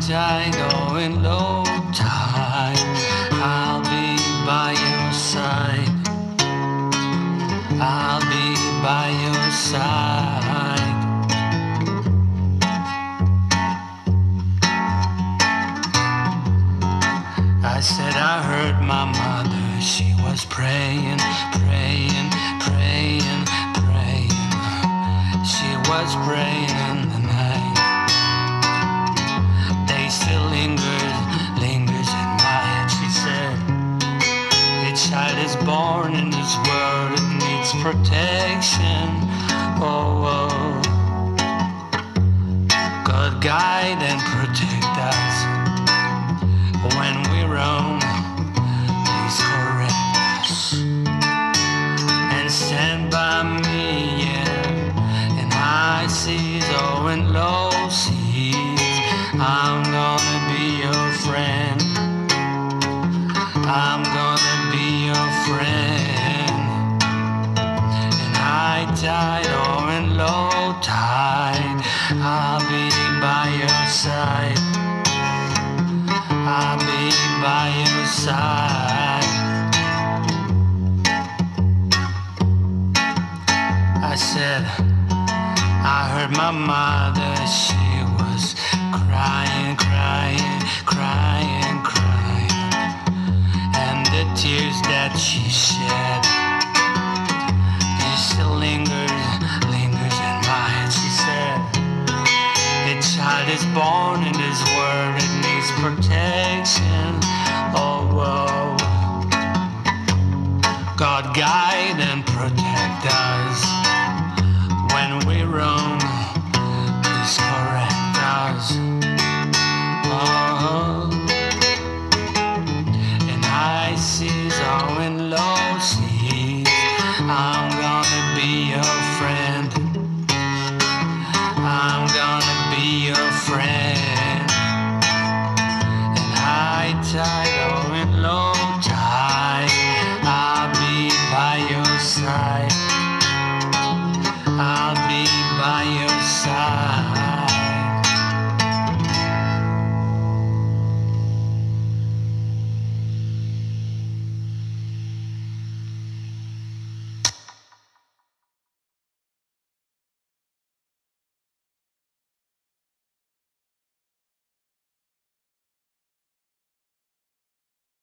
tide, oh, in low tide, I'll be by your side. I'll be by your side. I said I heard my mother, she was praying, praying, praying, praying. She was praying in the night. They still lingers in my head. She said, a child is born in this world, it needs protection. Oh, oh. God guide and protect us when we roam. Please correct us and stand by me, yeah. In high seas or in low seas, I'm gonna be your friend. I'm gonna be your friend. In high tide or in low tide, I'll be by your side. I'll be by your side. I said, I heard my mother, she was crying, crying, crying, crying. And the tears that she shed, they still linger